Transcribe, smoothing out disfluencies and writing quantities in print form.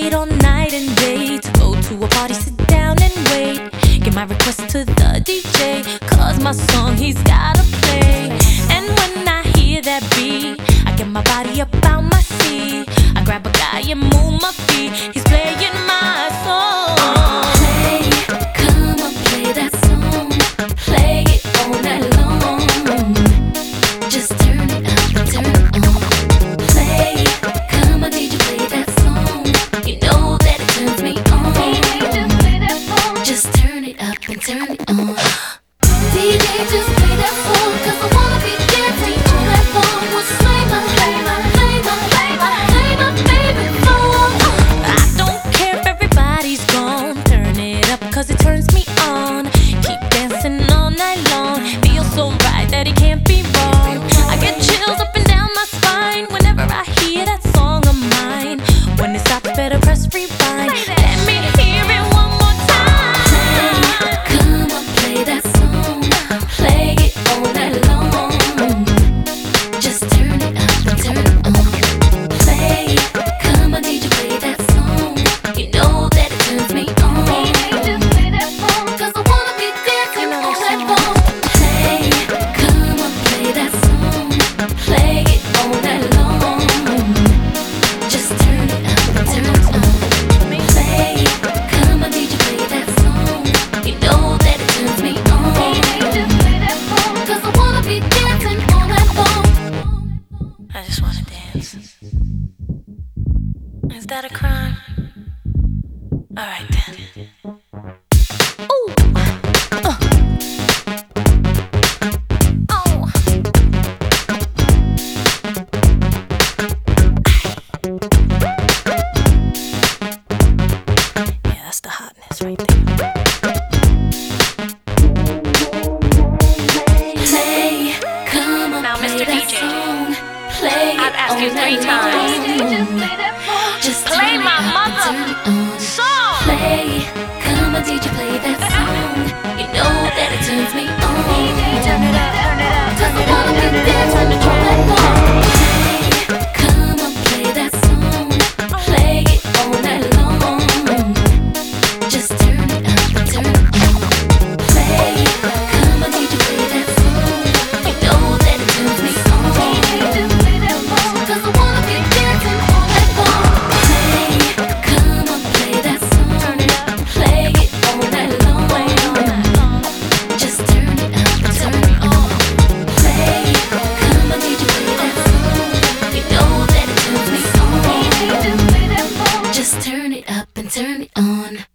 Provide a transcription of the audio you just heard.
wait all night and day to go to a party, sit down and wait. Get my request to the DJ, cause my song he's gotta play. And when I hear that beat, I get my body up out my seat. I grab a guy and move my feet. He's playing my song. Play, come on, play that song. Play it all night long. Just turn it up and turn it on. Play, come on, DJ, play that song. You know that it turns me on. Just turn it up and turn it on. DJ, just play that song, cause I wanna be dancing all night long. Well, play my favorite song. I don't care if everybody's gone. Turn it up cause it turns me on. Keep dancing all night long. Feels so right that it can't be wrong. I get chills up and down my spine whenever I hear that song of mine. When it stops, better press rewind. Let me hear it one more time. Play, come on, play that song. Play it all night long. Just turn it up and turn it on. Play, come on, DJ, play that song. You know that it turns me on. Cause I wanna be dancing all night long. Play, come on, play that song. Play it all night long. Just turn it up and turn it on. Play, come on, DJ, play that song. You know that it turns me on. Cause I wanna be dancing all night long. I just wanna dance. Is that a crime? Alright then. Ooh. Oh. Yeah, that's the hotness right there. Play, come on, Now, play Mr. that DJ, song. Play I've asked you 3 times. Just Play turn it my up and turn it on. song. Play, come on, DJ, play that song. You know that it turns me on. Turn it up, turn it up, Cause turn I it wanna be dancing all night long. Play, come on, play that song. Play it all night long. Just turn it up and turn it on. Play, come on, DJ, play that song. You know that it turns me on. Cause I wanna be dancing all night long. Play, come on, play that song. Play it all night long. Just turn it up and turn it on. Play, come on, DJ, play that song. You know that it turns me on. Just turn it up and turn it on.